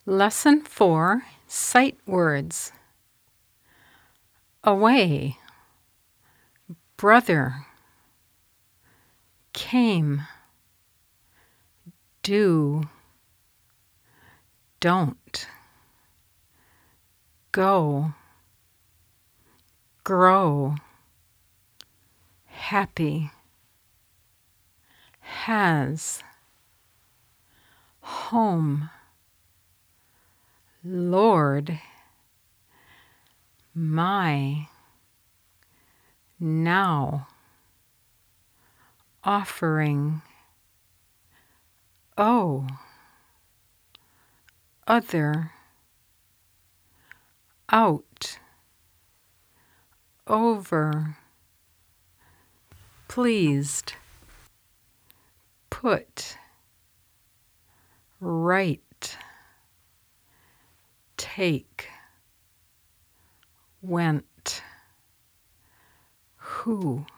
Lesson 4, Sight Words. Away, brother, came, do, don't, go, grow, happy, has, home, Lord, my, now, offering, oh, other, out, over, pleased, put, right, take, went, who.